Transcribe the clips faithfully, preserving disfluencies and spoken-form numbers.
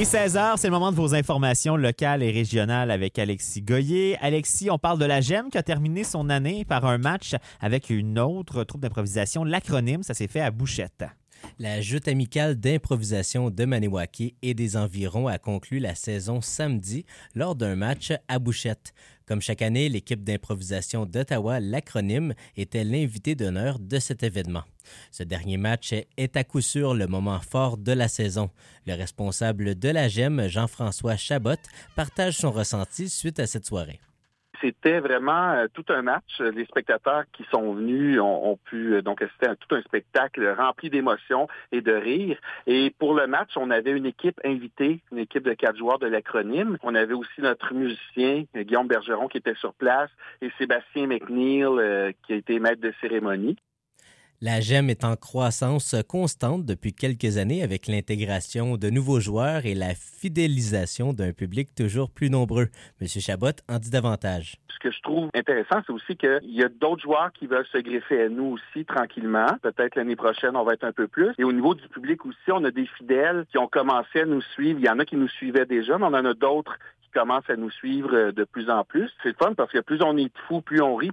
Il est seize heures, c'est le moment de vos informations locales et régionales avec Alexis Goyer. Alexis, on parle de la GEM qui a terminé son année par un match avec une autre troupe d'improvisation, l'Acronyme. Ça s'est fait à Bouchette. La joute amicale d'improvisation de Maniwaki et des environs a conclu la saison samedi lors d'un match à Bouchette. Comme chaque année, l'équipe d'improvisation d'Ottawa, l'Acronyme, était l'invité d'honneur de cet événement. Ce dernier match est à coup sûr le moment fort de la saison. Le responsable de la GEM, Jean-François Chabot, partage son ressenti suite à cette soirée. C'était vraiment euh, tout un match. Les spectateurs qui sont venus ont, ont pu euh, donc assister à tout un spectacle rempli d'émotions et de rire. Et pour le match, on avait une équipe invitée, une équipe de quatre joueurs de l'Acronyme. On avait aussi notre musicien, euh, Guillaume Bergeron, qui était sur place, et Sébastien McNeil, euh, qui a été maître de cérémonie. La GEM est en croissance constante depuis quelques années avec l'intégration de nouveaux joueurs et la fidélisation d'un public toujours plus nombreux. M. Chabot en dit davantage. Ce que je trouve intéressant, c'est aussi qu'il y a d'autres joueurs qui veulent se greffer à nous aussi tranquillement. Peut-être l'année prochaine, on va être un peu plus. Et au niveau du public aussi, on a des fidèles qui ont commencé à nous suivre. Il y en a qui nous suivaient déjà, mais on en a d'autres qui commencent à nous suivre de plus en plus. C'est le fun parce que plus on est de fous, plus on rit.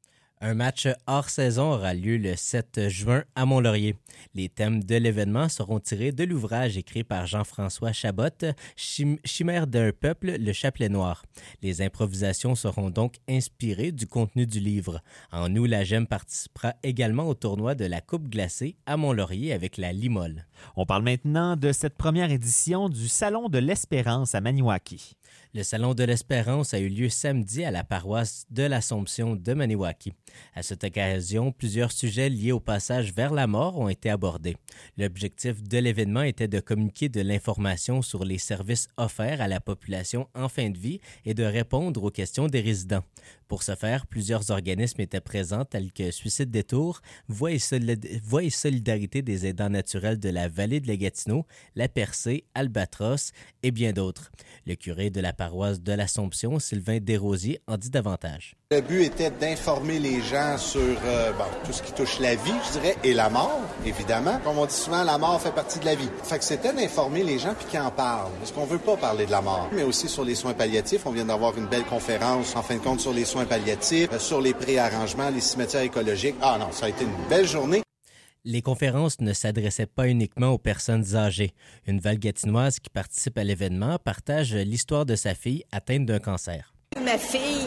Un match hors saison aura lieu le sept juin à Mont-Laurier. Les thèmes de l'événement seront tirés de l'ouvrage écrit par Jean-François Chabot, Chim- Chimère d'un peuple, le chapelet noir. Les improvisations seront donc inspirées du contenu du livre. En août, la GEM participera également au tournoi de la Coupe glacée à Mont-Laurier avec la Limol. On parle maintenant de cette première édition du Salon de l'Espérance à Maniwaki. Le Salon de l'Espérance a eu lieu samedi à la paroisse de l'Assomption de Maniwaki. À cette occasion, plusieurs sujets liés au passage vers la mort ont été abordés. L'objectif de l'événement était de communiquer de l'information sur les services offerts à la population en fin de vie et de répondre aux questions des résidents. Pour ce faire, plusieurs organismes étaient présents tels que Suicide Détour, Voix et, Solid- Voix et Solidarité des aidants naturels de la vallée de la Gatineau, La Percée, Albatros et bien d'autres. Le curé de la paroisse de l'Assomption, Sylvain Desrosiers, en dit davantage. Le but était d'informer les gens sur euh, bon, tout ce qui touche la vie, je dirais, et la mort, évidemment. Comme on dit souvent, la mort fait partie de la vie. Fait que c'était d'informer les gens puis qu'ils en parlent. Parce qu'on veut pas parler de la mort. Mais aussi sur les soins palliatifs. On vient d'avoir une belle conférence, en fin de compte, sur les soins palliatifs, euh, sur les préarrangements, les cimetières écologiques. Ah non, ça a été une belle journée. Les conférences ne s'adressaient pas uniquement aux personnes âgées. Une Val-Gatinoise qui participe à l'événement partage l'histoire de sa fille atteinte d'un cancer. Ma fille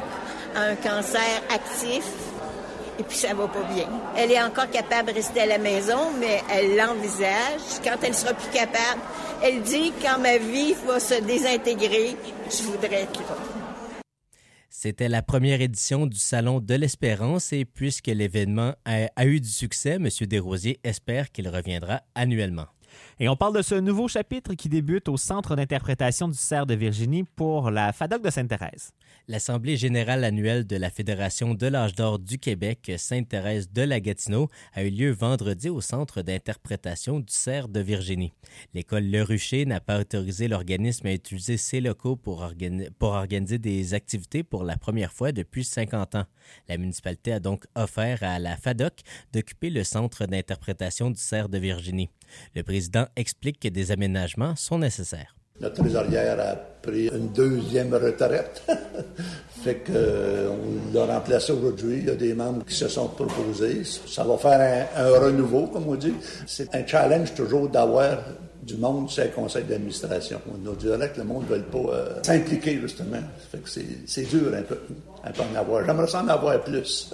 a un cancer actif et puis ça va pas bien. Elle est encore capable de rester à la maison, mais elle l'envisage. Quand elle sera plus capable, elle dit « Quand ma vie va se désintégrer, je voudrais qu'il va. » C'était la première édition du Salon de l'Espérance et puisque l'événement a, a eu du succès, M. Desrosiers espère qu'il reviendra annuellement. Et on parle de ce nouveau chapitre qui débute au Centre d'interprétation du Cerf de Virginie pour la FADOC de Sainte-Thérèse. L'Assemblée générale annuelle de la Fédération de l'âge d'or du Québec, Sainte-Thérèse de la Gatineau, a eu lieu vendredi au Centre d'interprétation du Cerf de Virginie. L'école Le Rucher n'a pas autorisé l'organisme à utiliser ses locaux pour, organi- pour organiser des activités pour la première fois depuis cinquante ans. La municipalité a donc offert à la FADOC d'occuper le Centre d'interprétation du Cerf de Virginie. Le président explique que des aménagements sont nécessaires. Notre trésorière a pris une deuxième retraite. Fait qu'on euh, l'a remplacé aujourd'hui. Il y a des membres qui se sont proposés. Ça va faire un, un renouveau, comme on dit. C'est un challenge toujours d'avoir du monde sur le conseil d'administration. On dirait que le monde ne veut pas euh, s'impliquer, justement. Fait que c'est, c'est dur un peu, un peu en avoir. J'aimerais ça en avoir plus.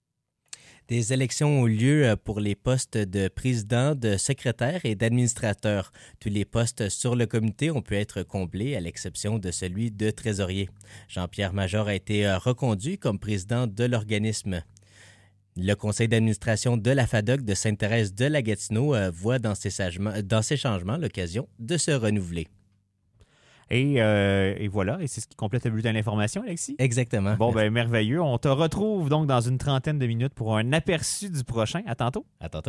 Des élections ont lieu pour les postes de président, de secrétaire et d'administrateur. Tous les postes sur le comité ont pu être comblés à l'exception de celui de trésorier. Jean-Pierre Major a été reconduit comme président de l'organisme. Le conseil d'administration de la FADOC de Sainte-Thérèse de la Gatineau voit dans ces, changements, dans ces changements l'occasion de se renouveler. Et, euh, et voilà, et c'est ce qui complète le bulletin d'information, Alexis? Exactement. Bon, ben merveilleux. On te retrouve donc dans une trentaine de minutes pour un aperçu du prochain. À tantôt. À tantôt.